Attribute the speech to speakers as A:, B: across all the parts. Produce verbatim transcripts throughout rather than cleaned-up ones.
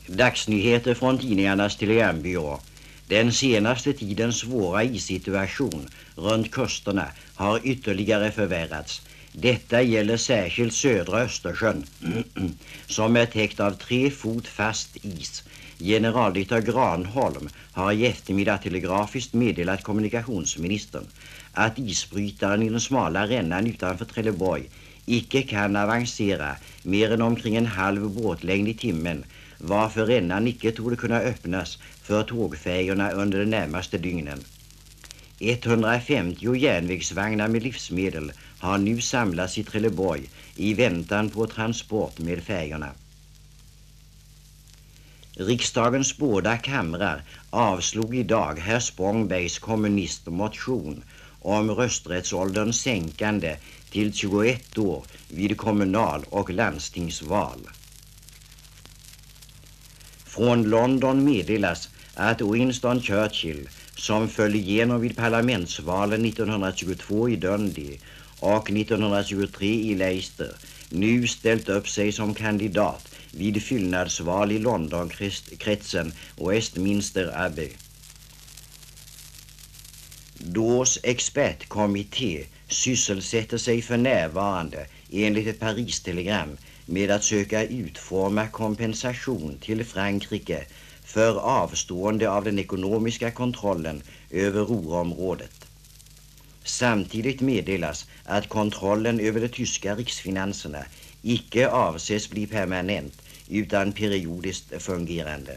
A: Dagsnyheter från tidningarnas telegrambyrå. Den senaste tidens svåra issituation runt kusterna har ytterligare förvärrats. Detta gäller särskilt södra Östersjön som är täckt av tre fot fast is. Generaldirektör Granholm har i eftermiddag telegrafiskt meddelat kommunikationsministern att isbrytaren i den smala rännan utanför Trelleborg icke kan avancera mer än omkring en halv båtlängd i timmen, varför rännan icke torde kunna öppnas för tågfärjorna under de närmaste dygnen. etthundrafemtio järnvägsvagnar med livsmedel har nu samlats i Trelleborg i väntan på transport med färjorna. Riksdagens båda kamrar avslog idag herr Spångbergs kommunistmotion om rösträttsålderns sänkande till tjugoett år vid kommunal- och landstingsval. Från London meddelas att Winston Churchill, som föll igenom vid parlamentsvalen nittonhundratjugotvå i Dundee och nittonhundratjugotre i Leicester, nu ställt upp sig som kandidat vid fyllnadsval i Londonkretsen Westminster Abbey. Dås expertkommitté sysselsätter sig för närvarande enligt ett Paris-telegram med att söka utforma kompensation till Frankrike för avstående av den ekonomiska kontrollen över Ruhrområdet. Samtidigt meddelas att kontrollen över de tyska riksfinanserna icke avses bli permanent utan periodiskt fungerande.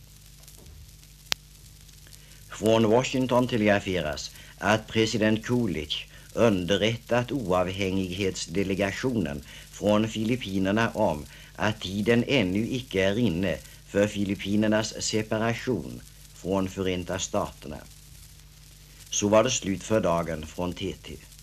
A: Från Washington telegraferas att president Coolidge underrättat oavhängighetsdelegationen från Filippinerna om att tiden ännu icke är inne för Filippinernas separation från Förenta Staterna. Så var det slut för dagen från T T.